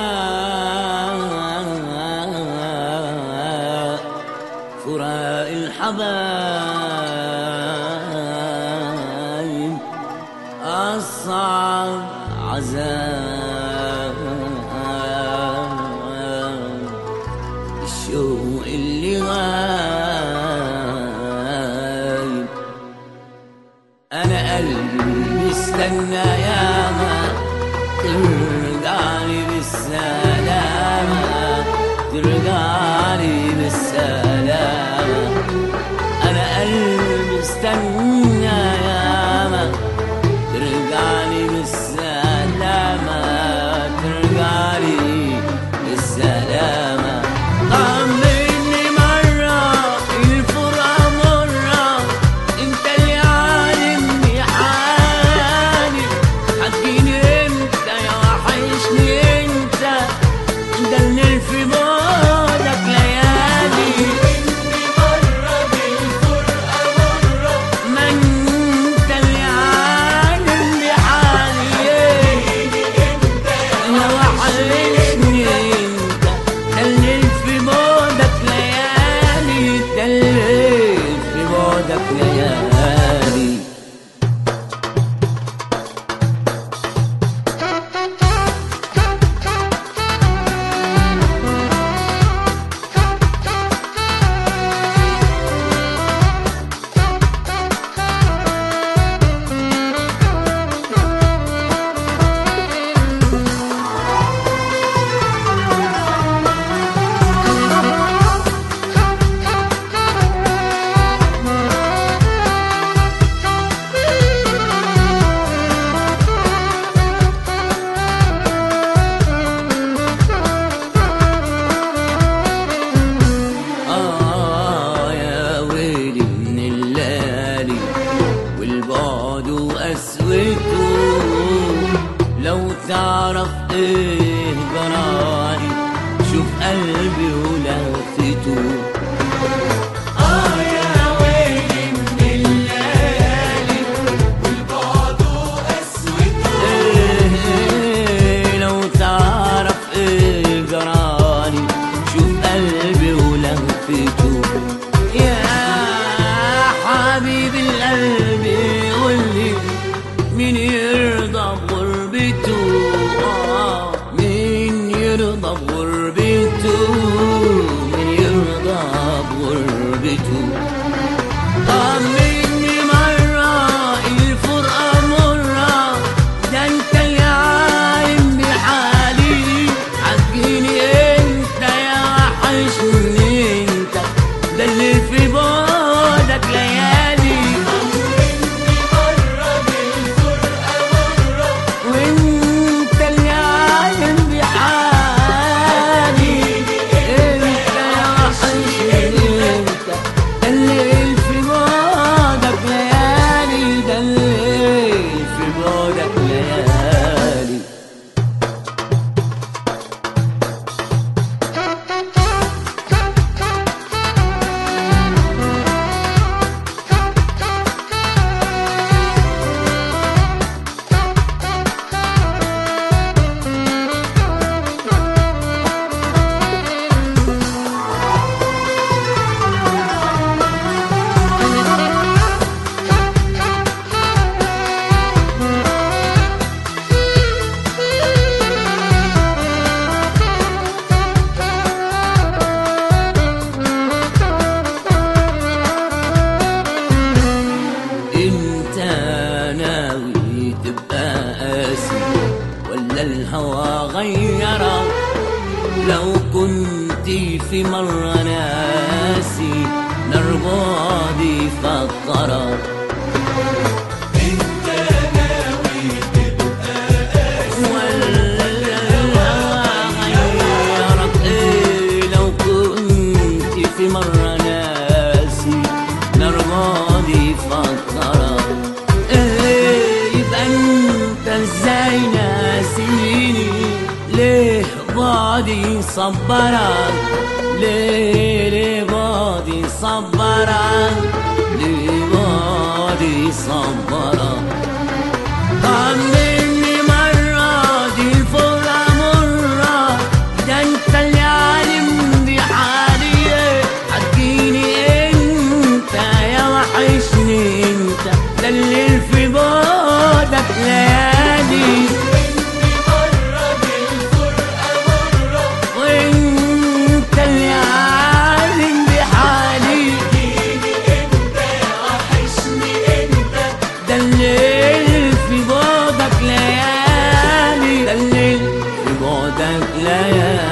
فراق الحبايب أصعب عذاب، الشوق اللي غايب. أنا قلبي استنى ياما ترجعلي بالسلامة، ترجعلي بالسلامة. أنا قلبي استنى ياما ترجعلي بالسلامة، ترجعلي بالسلامة. طمني مرة الفرقة مرة، انت اللي عالمني حالي. هتجيني امتى يا وحشني انت، ده اللي في بعدك ليالي. طمني مرة بالفرقة مرة، ما انت اللي عالمني حالي. هتجيني امتى يا وحشني انت، ده اللي في بعدك ليالي، ده اللي في بعدك ليالي. يا ويلي من الليالي والبعد وقسوته، لو تعرف ايه جرالي شوف قلبي ولهفته. يا ويلي من الليالي والبعد وقسوته، لو تعرف ايه جرالي شوف قلبي ولهفته. يا حبيب القلب قولي مين يرضى بغربته، مين يرضى بغربته، مين يرضى بغربته. طمني مرة الفرقة مرة، ده انت اللي عالم بحالي. هتجيني انت يا وحشني انت، ده اللي في بعدك ليالي. طمني مرة بالفرقة مرة، وانت اللي عالم بحالي. انت يا وحشني انت، ده اللي في بعدك ليالي، ده اللي في بعدك ليالي. انت ناوي تبقى قاسي ولا الهوى غيرك؟ لو كنت في مرة ناسي نار بعدي فكرك. انت ناوي تبقى قاسي ولا الهوى غيرك؟ لو كنت في مرة ناسي نار بعدي فكرك. يبقى انت ازاي ناسيني؟ ليه بعدي صبرك؟ ليه بعدي صبرك؟ ليه بعدي صبرك؟ طمني مرة دي الفرقة مرة، يا